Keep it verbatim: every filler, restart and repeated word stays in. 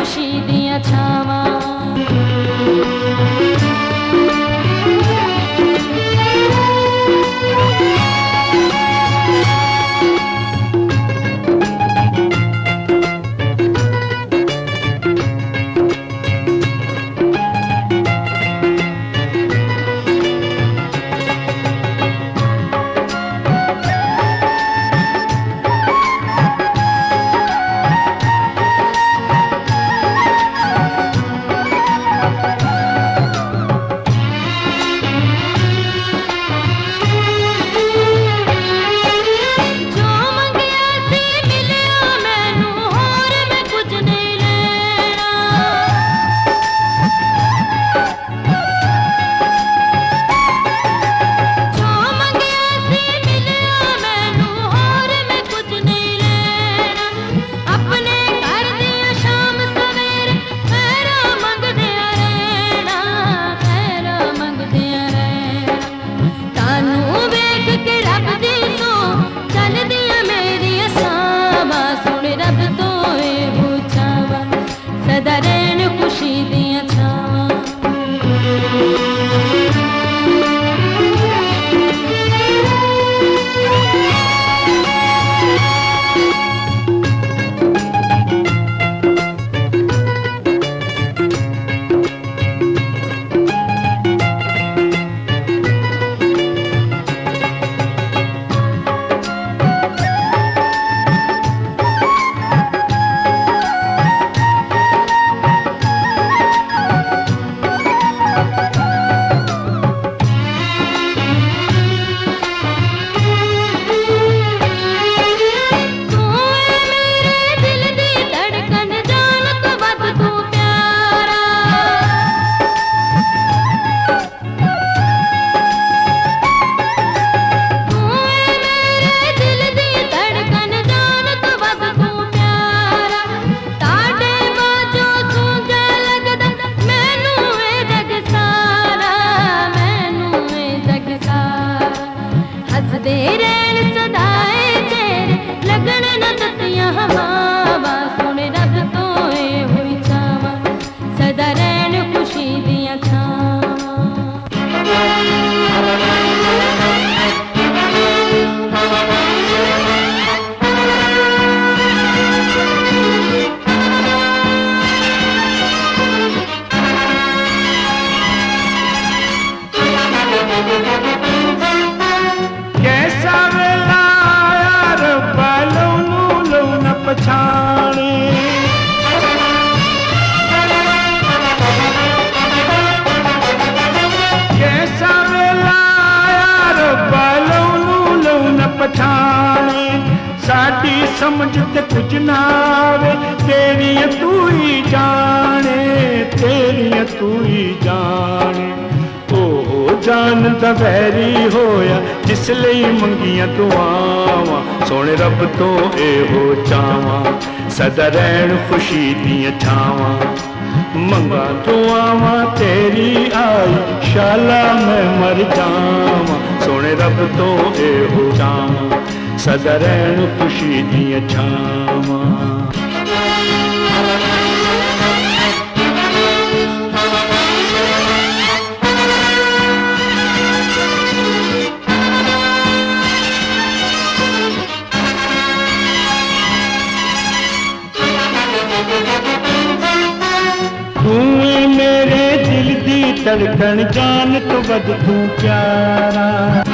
खुशी दियां छावां। साडी समझ ते कुछ ना आवे, तेरिया तू ही जाने, तेरिया तू ही जाने। ओ जान दा वैरी होया जिसले मंगिया दुआवां, सोने रब तो एहो चावां सदा रहन खुशी दियां छावां। मंगा दुआवां तेरी आई शाला मैं मर जावां, सोने रब तो एहो चावां सदा रहन खुशी दियां छावां। तू मेरे दिल दी धड़कन, जान तो वध तू प्यारा।